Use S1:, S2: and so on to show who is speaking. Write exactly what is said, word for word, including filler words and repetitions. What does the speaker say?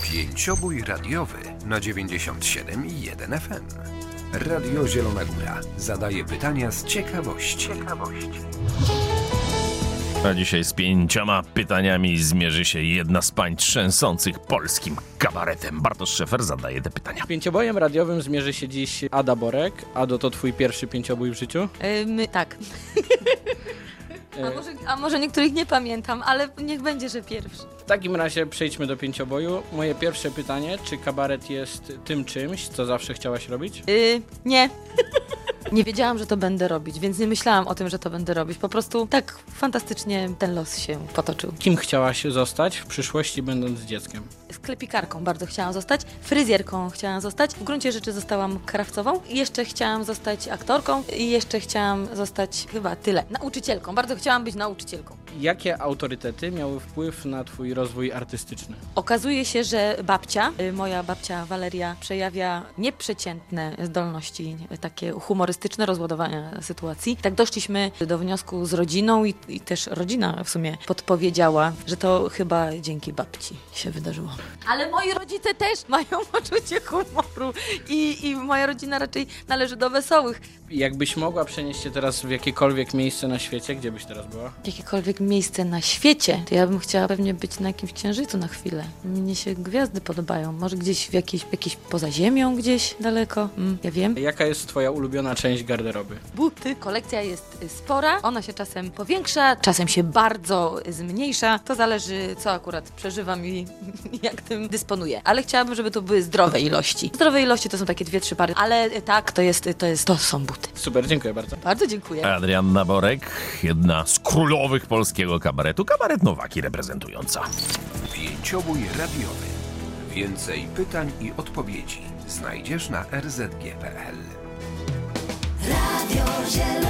S1: Pięciobój radiowy na dziewięćdziesiąt siedem i jeden F M. Radio Zielona Góra zadaje pytania z ciekawości. ciekawości.
S2: A dzisiaj z pięcioma pytaniami zmierzy się jedna z pań trzęsących polskim kabaretem. Bartosz Szefer zadaje te pytania.
S3: Pięciobojem radiowym zmierzy się dziś Ada Borek. Ado, to twój pierwszy pięciobój w życiu?
S4: Yy, my, tak. A może, a może niektórych nie pamiętam, ale niech będzie, że pierwszy.
S3: W takim razie przejdźmy do pięcioboju. Moje pierwsze pytanie, czy kabaret jest tym czymś, co zawsze chciałaś robić?
S4: Yy, nie. Nie wiedziałam, że to będę robić, więc nie myślałam o tym, że to będę robić. Po prostu tak fantastycznie ten los się potoczył.
S3: Kim chciałaś zostać w przyszłości, będąc dzieckiem?
S4: Sklepikarką bardzo chciałam zostać, fryzjerką chciałam zostać. W gruncie rzeczy zostałam krawcową. I jeszcze chciałam zostać aktorką i jeszcze chciałam zostać chyba tyle. Nauczycielką. Bardzo chciałam być nauczycielką.
S3: Jakie autorytety miały wpływ na twój rozwój artystyczny?
S4: Okazuje się, że babcia, y, moja babcia Waleria, przejawia nieprzeciętne zdolności, takie humorystyczne rozładowania sytuacji. Tak doszliśmy do wniosku z rodziną i, i też rodzina w sumie podpowiedziała, że to chyba dzięki babci się wydarzyło. Ale moi rodzice też mają poczucie humoru i, i moja rodzina raczej należy do wesołych.
S3: Jakbyś mogła przenieść się teraz w jakiekolwiek miejsce na świecie, gdzie byś teraz była?
S4: Jakiekolwiek miejsce na świecie, to ja bym chciała pewnie być na jakimś księżycu na chwilę. Mnie się gwiazdy podobają. Może gdzieś w jakiejś, jakiejś poza ziemią gdzieś daleko. Mm, ja wiem.
S3: Jaka jest twoja ulubiona część garderoby?
S4: Buty. Kolekcja jest spora. Ona się czasem powiększa, czasem się bardzo zmniejsza. To zależy, co akurat przeżywam i jak tym dysponuję. Ale chciałabym, żeby to były zdrowe ilości. Zdrowe ilości to są takie dwie, trzy pary. Ale tak, to jest, to jest, to są buty.
S3: Super, dziękuję bardzo.
S4: Bardzo dziękuję.
S2: Adrianna Borek, jedna z królowych polskiego kabaretu, kabaret Nowaki reprezentująca.
S1: Pięciobój radiowy. Więcej pytań i odpowiedzi znajdziesz na r z g kropka p l.
S5: Radio Zielona.